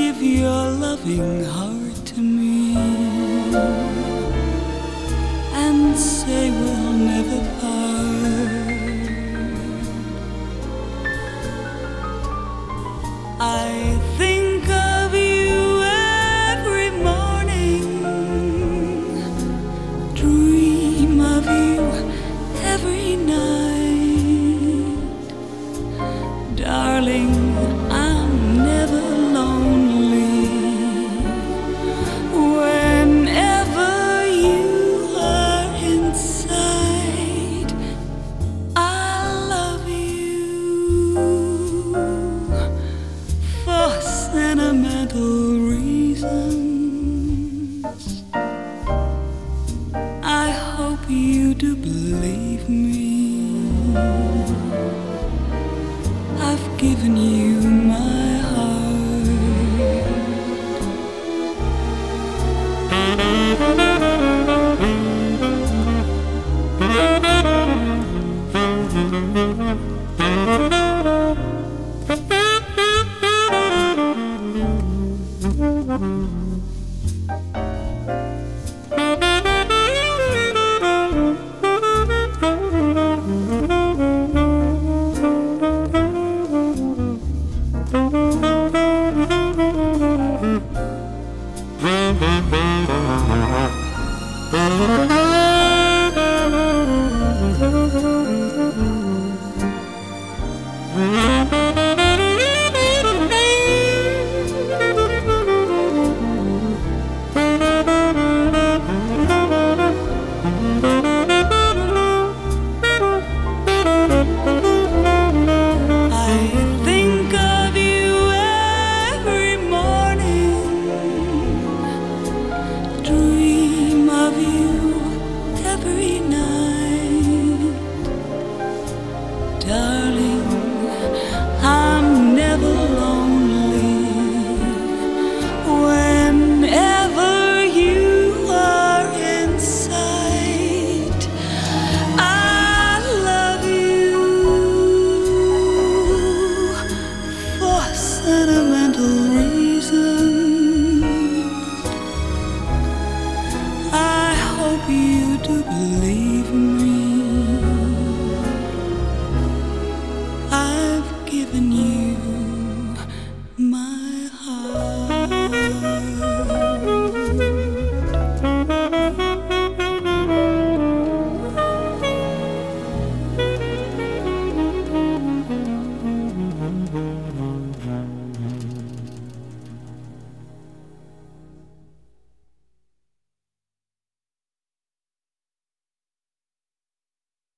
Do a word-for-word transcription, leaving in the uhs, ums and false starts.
give your loving heart to me and say we'll never part. I think of you every morning, dream of you every night. Darling, I'm never lonely whenever you are inside. I love you for sentimental reasons. I hope you do believe me. I've given you my darling, I'm never lonely whenever you are inside. I love you for sentimental reasons. I hope you do believe me. I've given you